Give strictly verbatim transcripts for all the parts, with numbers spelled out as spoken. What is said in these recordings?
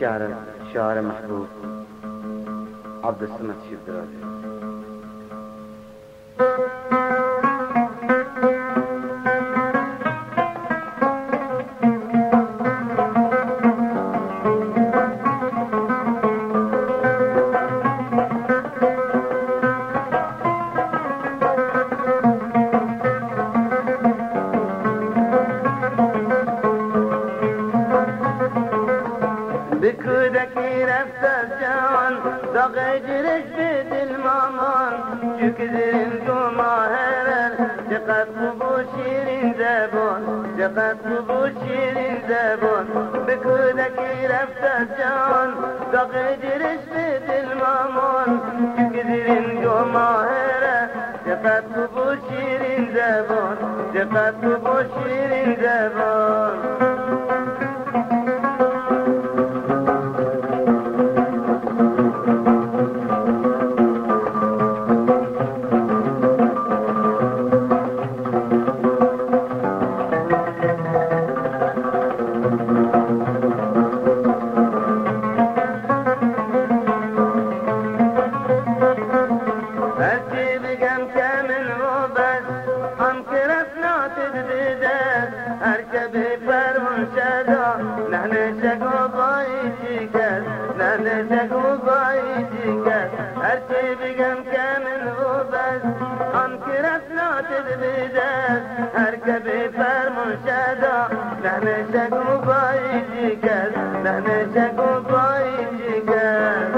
شعر شاعر محبوب عبدالصمد شیردرازی. بكودك رفت الجان ضاق جرش بيت المامان شكذن دوما هرر جقد قبو شيرين زبون جقد قبو شيرين زبون بكودك رفت الجان ضاق جرش بيت المامان شكذن دوما هرر جقد قبو شيرين زبون جقد قبو شيرين زبون هركبي فرمون شدا نحن شكو بايدي كاس نحن شكو بايدي كاس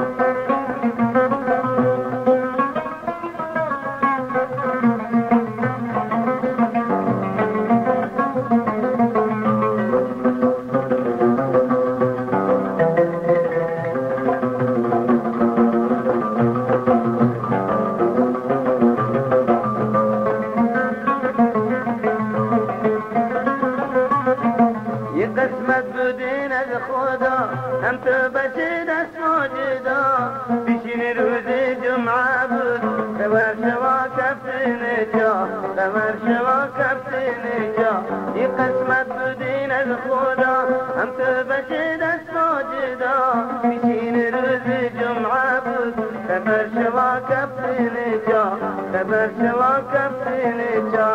قسمت بدين الخدا هم تبشد اسمو جدا بشين روز جمعة بود خبر شوا كفتن جا خبر شوا كفتن جا ي قسمت بدين الخدا هم تبشد اسمو جدا بشين روز جمعة بود خبر شوا كفتن جا خبر شوا كفتن جا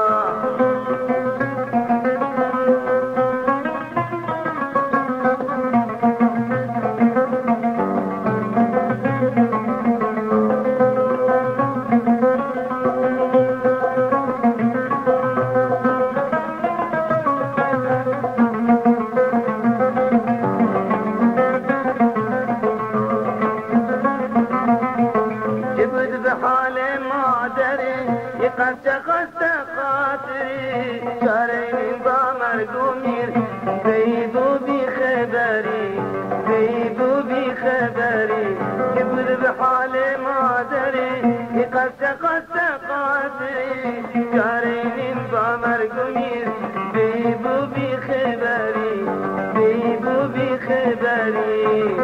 قد شخصت خاطري شهرين بامرقومير زيدو بخبري زيدو بخبري كبر بحال ما دري قد شخصت خاطري شهرين بامرقومير زيدو بخبري زيدو بخبري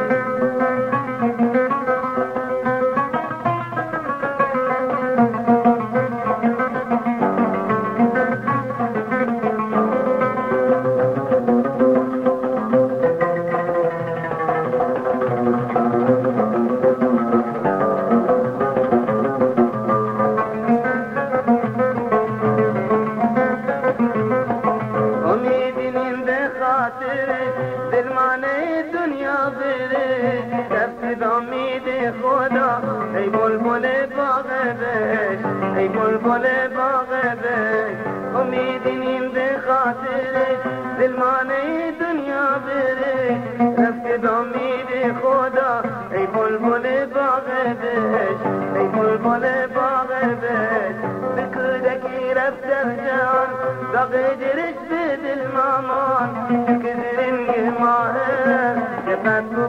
ای بلبل باغ بهشت ای بلبل باغ بهشت امیدیم به خاطر دلمانه دنیا بره رفت امید خدا ای بلبل باغ بهشت ای بلبل باغ بهشت بکودکی رفت جان باغ درش به دل مامان شکر رنگ ماهر